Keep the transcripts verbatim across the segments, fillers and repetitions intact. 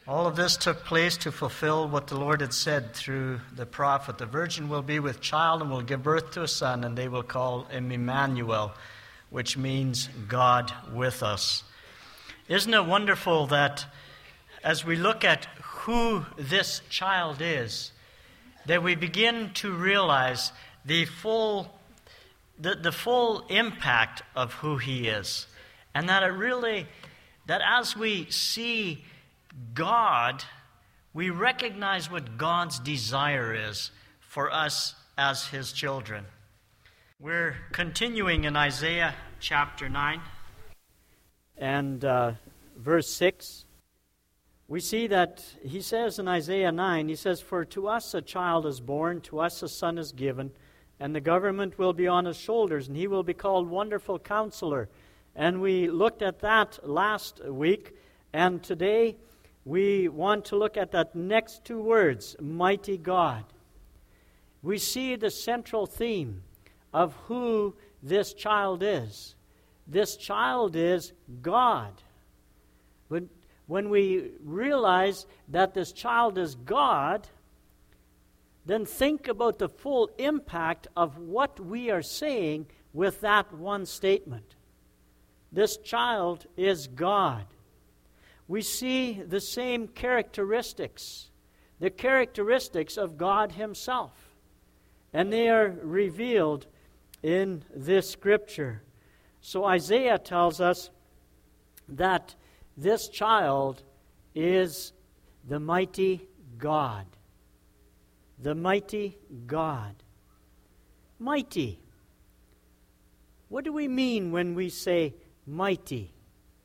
All of this took place to fulfill what the Lord had said through the prophet. The virgin will be with child and will give birth to a son, and they will call him Emmanuel, which means God with us. Isn't it wonderful that as we look at who this child is, that we begin to realize the full, the, the full impact of who he is, and that it really, that as we see God, we recognize what God's desire is for us as his children. We're continuing in Isaiah chapter nine and uh, verse six. We see that he says in Isaiah nine, he says, "For to us a child is born, to us a son is given, and the government will be on his shoulders, and he will be called Wonderful Counselor." And we looked at that last week, and today we want to look at that next two words, Mighty God. We see the central theme of who this child is. This child is God. When, when we realize that this child is God, then think about the full impact of what we are saying with that one statement. This child is God. We see the same characteristics, the characteristics of God himself. And they are revealed in this scripture. So Isaiah tells us that this child is the mighty God. The mighty God. Mighty. What do we mean when we say mighty?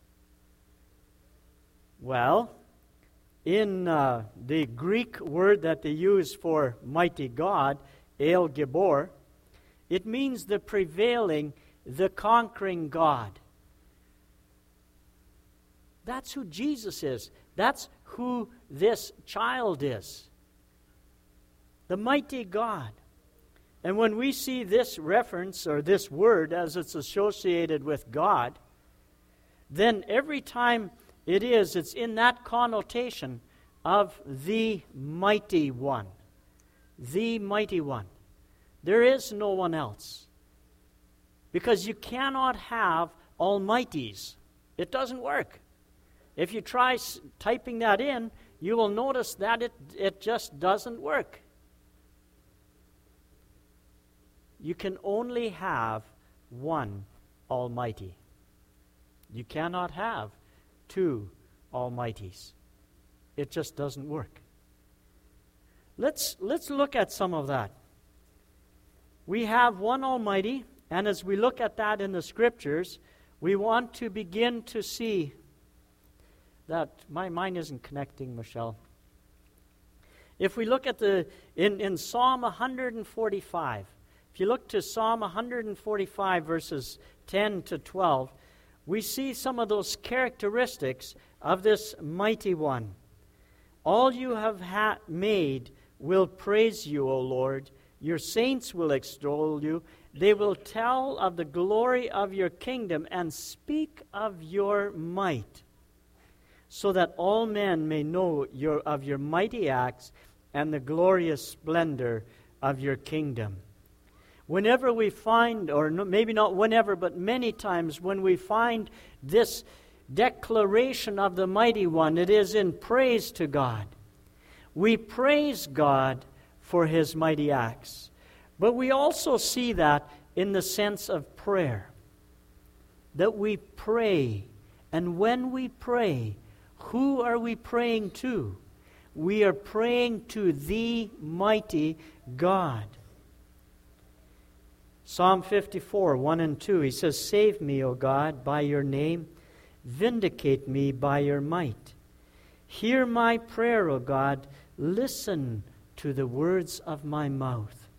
Well, in uh, the Greek word that they use for mighty God, El Gibor, it means the prevailing, the conquering God. That's who Jesus is. That's who this child is. The mighty God. And when we see this reference, or this word, as it's associated with God, then every time it is, it's in that connotation of the mighty one. The mighty one. There is no one else. Because you cannot have almighties. It doesn't work. If you try s- typing that in, you will notice that it, it just doesn't work. You can only have one Almighty. You cannot have two Almighties. It just doesn't work. Let's, let's look at some of that. We have one Almighty, and as we look at that in the Scriptures, we want to begin to see that my mind isn't connecting, Michelle. If we look at the in, in Psalm one forty-five, if you look to Psalm one forty-five, verses ten to twelve, we see some of those characteristics of this mighty one. All you have ha- made will praise you, O Lord. Your saints will extol you. They will tell of the glory of your kingdom and speak of your might, so that all men may know your, of your mighty acts and the glorious splendor of your kingdom. Whenever we find, or no, maybe not whenever, but many times when we find this declaration of the mighty one, it is in praise to God. We praise God for his mighty acts. But we also see that in the sense of prayer. That we pray. And when we pray, who are we praying to? We are praying to the mighty God. Psalm fifty-four, one and two, he says, "Save me, O God, by your name. Vindicate me by your might. Hear my prayer, O God. Listen to the words of my mouth.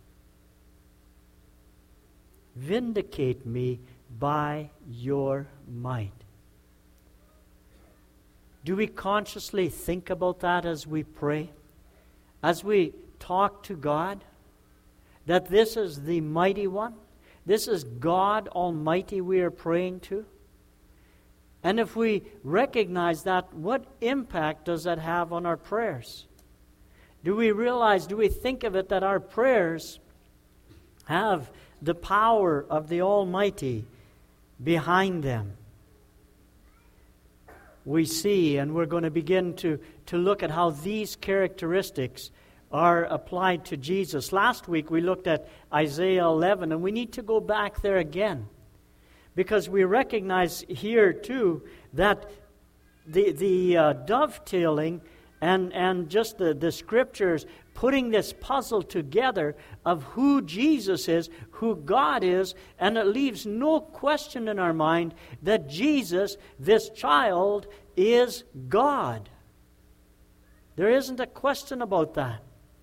Vindicate me by your might." Do we consciously think about that as we pray? As we talk to God? That this is the mighty one? This is God Almighty we are praying to? And if we recognize that, what impact does that have on our prayers? Do we realize, do we think of it that our prayers have the power of the Almighty behind them? We see, and we're going to begin to, to look at how these characteristics are applied to Jesus. Last week we looked at Isaiah eleven, and we need to go back there again, because we recognize here too that the, the uh, dovetailing and, and just the, the Scriptures putting this puzzle together of who Jesus is, who God is, and it leaves no question in our mind that Jesus, this child, is God. There isn't a question about that.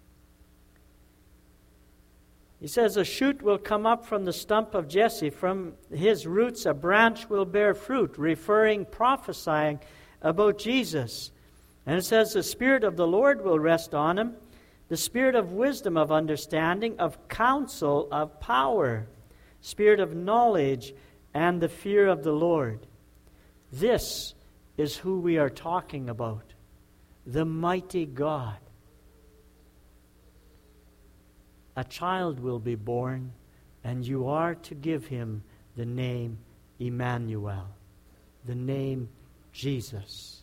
He says, a shoot will come up from the stump of Jesse. From his roots a branch will bear fruit, referring, prophesying about Jesus. And it says, the Spirit of the Lord will rest on him, the Spirit of wisdom, of understanding, of counsel, of power, Spirit of knowledge, and the fear of the Lord. This is who we are talking about, the mighty God. A child will be born, and you are to give him the name Emmanuel, the name Jesus.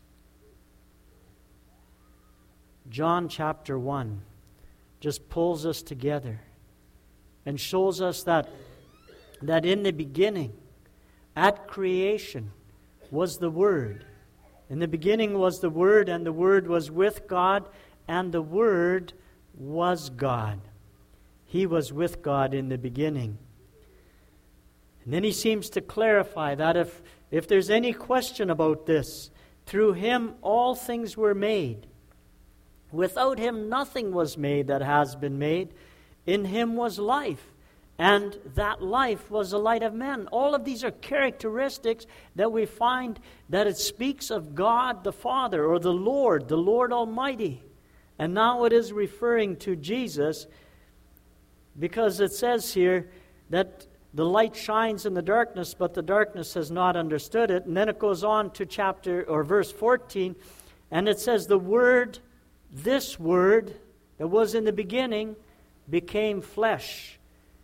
John chapter one just pulls us together and shows us that, that in the beginning, at creation, was the Word. In the beginning was the Word, and the Word was with God, and the Word was God. He was with God in the beginning. And then he seems to clarify that if, if there's any question about this, through him all things were made. Without him nothing was made that has been made. In him was life, and that life was the light of men. All of these are characteristics that we find that it speaks of God the Father, or the Lord, the Lord Almighty. And now it is referring to Jesus, because it says here that the light shines in the darkness, but the darkness has not understood it. And then it goes on to chapter or verse fourteen, and it says, the Word, this Word that was in the beginning, became flesh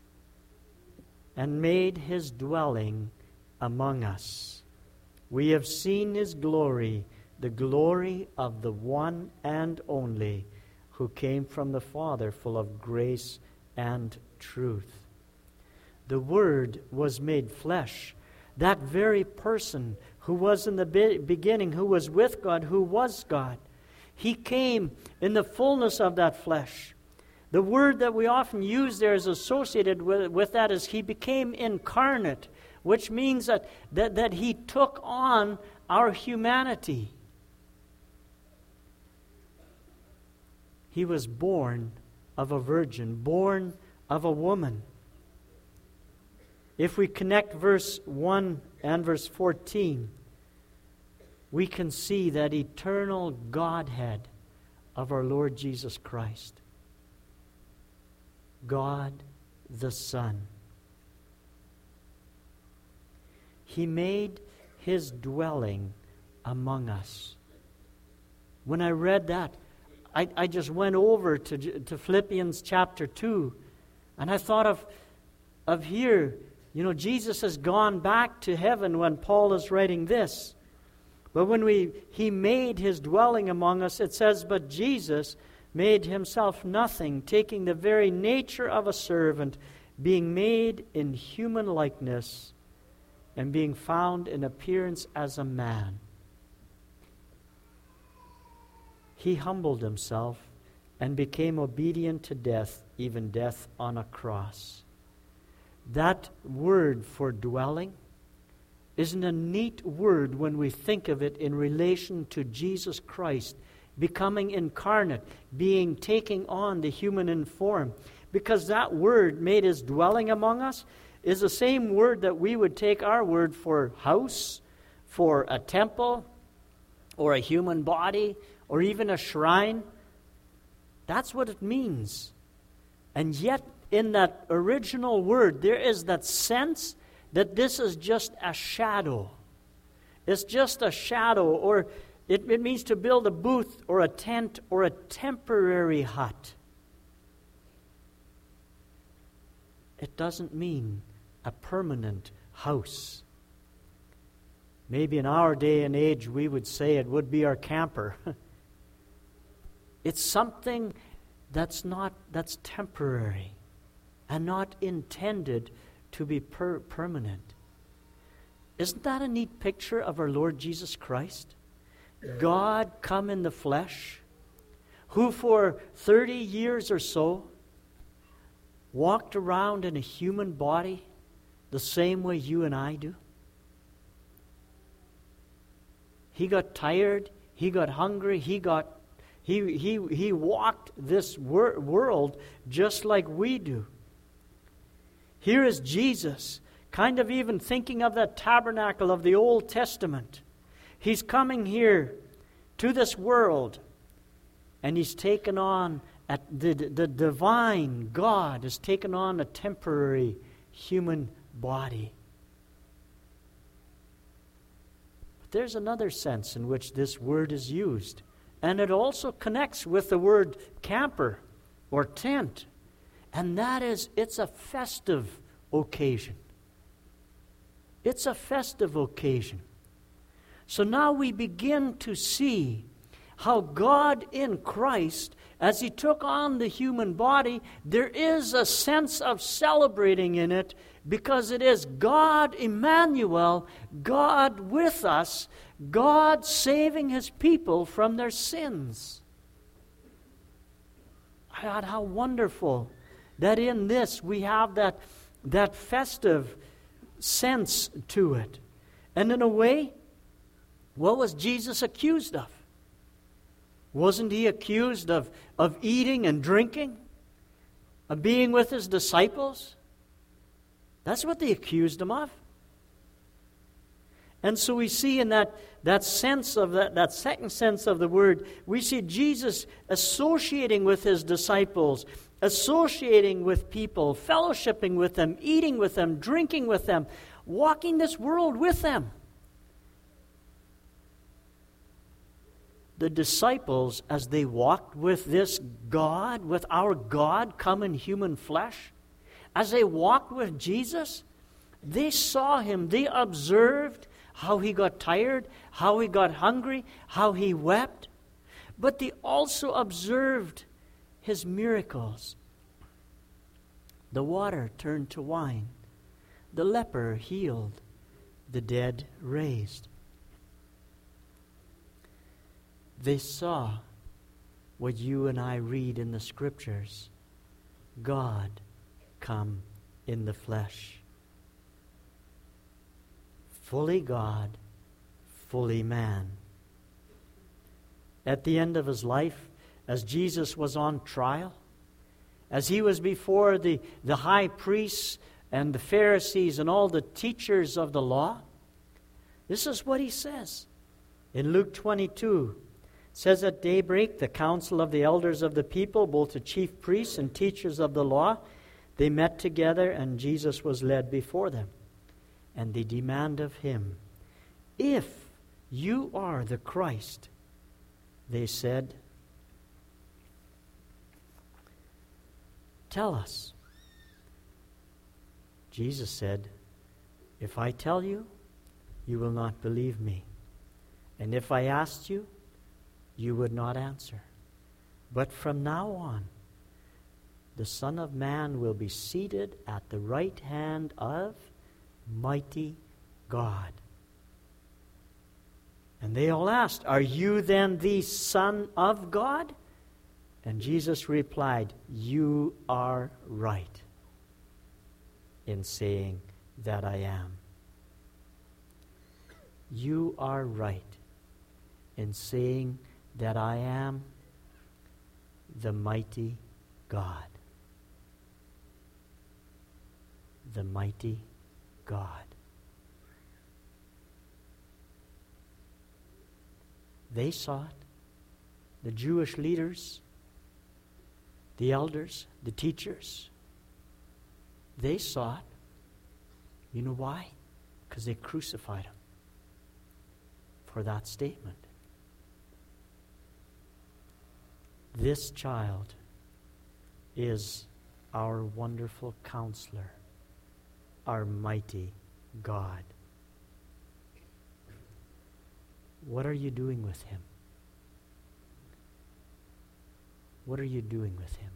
and made his dwelling among us. We have seen his glory, the glory of the one and only, who came from the Father, full of grace and truth. The Word was made flesh. That very person who was in the be- beginning, who was with God, who was God. He came in the fullness of that flesh. The word that we often use there is associated with, with that is he became incarnate, which means that, that, that he took on our humanity. He was born of a virgin, born of a woman. If we connect verse one and verse fourteen, we can see that eternal Godhead of our Lord Jesus Christ. God the Son. He made his dwelling among us. When I read that, I, I just went over to, to Philippians chapter two, and I thought of, of here, you know, Jesus has gone back to heaven when Paul is writing this. But when we he made his dwelling among us, it says, but Jesus made himself nothing, taking the very nature of a servant, being made in human likeness, and being found in appearance as a man. He humbled himself and became obedient to death, even death on a cross. That word for dwelling isn't a neat word when we think of it in relation to Jesus Christ becoming incarnate, being taking on the human form. Because that word, made his dwelling among us, is the same word that we would take our word for house, for a temple, or a human body, or even a shrine. That's what it means. And yet, in that original word, there is that sense that this is just a shadow. It's just a shadow, or it, it means to build a booth or a tent or a temporary hut. It doesn't mean a permanent house. Maybe in our day and age we would say it would be our camper. It's something that's not that's temporary and not intended to be per- permanent. Isn't that a neat picture of our Lord Jesus Christ? God come in the flesh, who for thirty years or so walked around in a human body the same way you and I do. He got tired, he got hungry, he got he he he walked this wor- world just like we do. Here is Jesus, kind of even thinking of that tabernacle of the Old Testament. He's coming here to this world, and he's taken on, at the, the divine God has taken on a temporary human body. But there's another sense in which this word is used, and it also connects with the word camper or tent, and that is it's a festive occasion. It's a festive occasion. So now we begin to see how God in Christ, as he took on the human body, there is a sense of celebrating in it because it is God Emmanuel, God with us, God saving his people from their sins. God, how wonderful that in this we have that, that festive sense to it. And in a way, what was Jesus accused of? Wasn't he accused of, of eating and drinking? Of being with his disciples? That's what they accused him of. And so we see in that, that sense of that, that second sense of the word, we see Jesus associating with his disciples, associating with people, fellowshipping with them, eating with them, drinking with them, walking this world with them. The disciples, as they walked with this God, with our God come in human flesh, as they walked with Jesus, they saw him, they observed how he got tired, how he got hungry, how he wept, but they also observed his miracles. The water turned to wine, the leper healed, the dead raised. They saw what you and I read in the Scriptures, God come in the flesh. Fully God, fully man. At the end of his life, as Jesus was on trial, as he was before the, the high priests and the Pharisees and all the teachers of the law, this is what he says. In Luke twenty-two, it says, at daybreak, the council of the elders of the people, both the chief priests and teachers of the law, they met together, and Jesus was led before them. And they demand of him, if you are the Christ, they said, tell us. Jesus said, if I tell you, you will not believe me. And if I asked you, you would not answer. But from now on, the Son of Man will be seated at the right hand of mighty God. And they all asked, are you then the Son of God? And Jesus replied, you are right in saying that I am. You are right in saying that I am the mighty God. The mighty God. They saw it. The Jewish leaders, the elders, the teachers, they saw it. You know why? Because they crucified him. for that statement. This child is our wonderful counselor, our mighty God. What are you doing with him? What are you doing with him?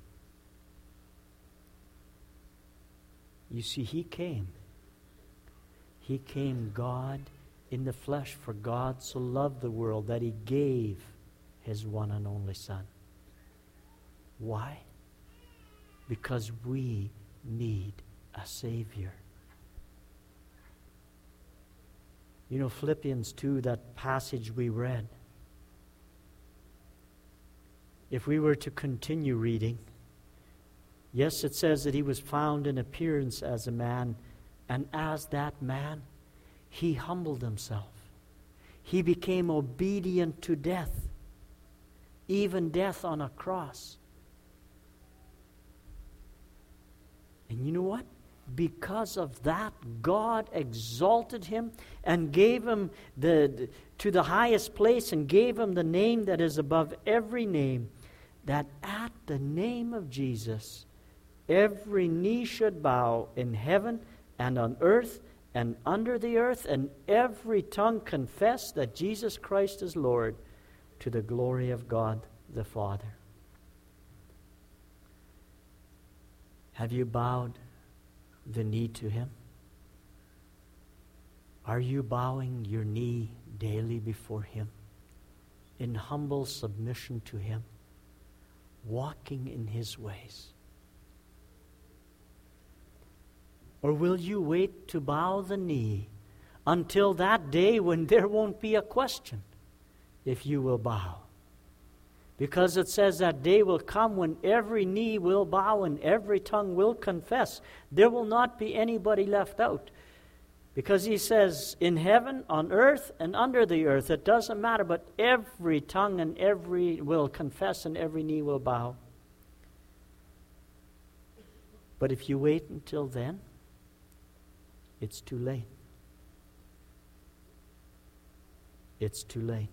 You see, he came. He came God in the flesh, for God so loved the world that he gave his one and only Son. Why? Because we need a Savior. You know, Philippians two, that passage we read, if we were to continue reading, yes, it says that he was found in appearance as a man, and as that man, he humbled himself. He became obedient to death, even death on a cross. And you know what? Because of that, God exalted him and gave him the, the to the highest place, and gave him the name that is above every name, that at the name of Jesus every knee should bow in heaven and on earth and under the earth, and every tongue confess that Jesus Christ is Lord, to the glory of God the Father. Have you bowed the knee to him? Are you bowing your knee daily before him, in humble submission to him, walking in his ways? Or will you wait to bow the knee until that day when there won't be a question if you will bow? Because it says that day will come when every knee will bow and every tongue will confess. There will not be anybody left out. Because he says, in heaven, on earth, and under the earth, it doesn't matter, but every tongue and every will confess and every knee will bow. But if you wait until then, it's too late. It's too late.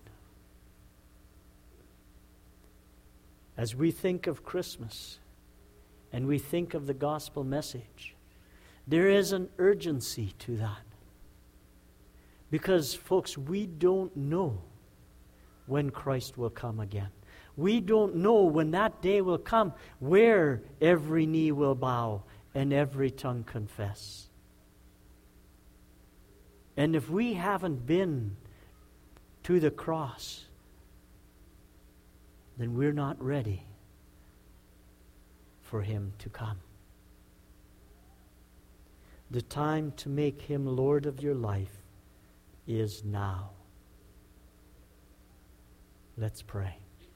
As we think of Christmas and we think of the gospel message, there is an urgency to that. Because, folks, we don't know when Christ will come again. We don't know when that day will come where every knee will bow and every tongue confess. And if we haven't been to the cross, then we're not ready for him to come. The time to make him Lord of your life is now. Let's pray.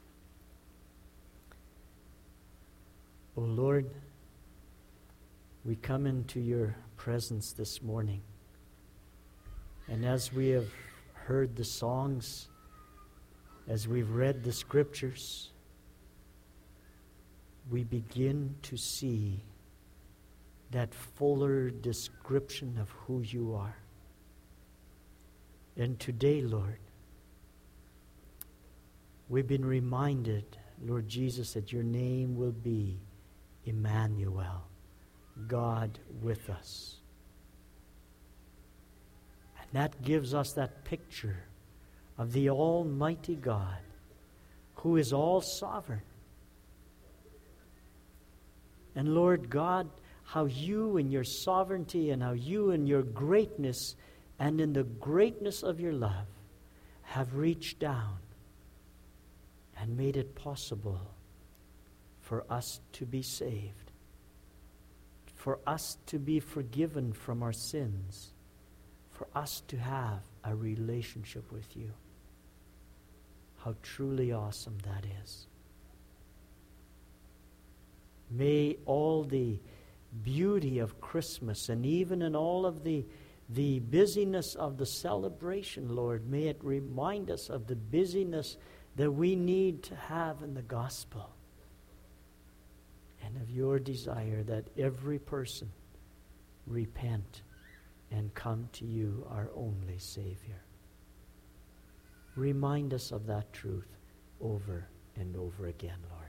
O Lord, we come into your presence this morning. And as we have heard the songs, as we've read the scriptures, we begin to see that fuller description of who you are. And today, Lord, we've been reminded, Lord Jesus, that your name will be Emmanuel, God with us. And that gives us that picture of the Almighty God, who is all sovereign. And Lord God, how you in your sovereignty and how you in your greatness and in the greatness of your love have reached down and made it possible for us to be saved, for us to be forgiven from our sins, for us to have a relationship with you. How truly awesome that is. May all the beauty of Christmas, and even in all of the, the busyness of the celebration, Lord, may it remind us of the busyness that we need to have in the gospel, and of your desire that every person repent and come to you, our only Savior. Remind us of that truth over and over again, Lord.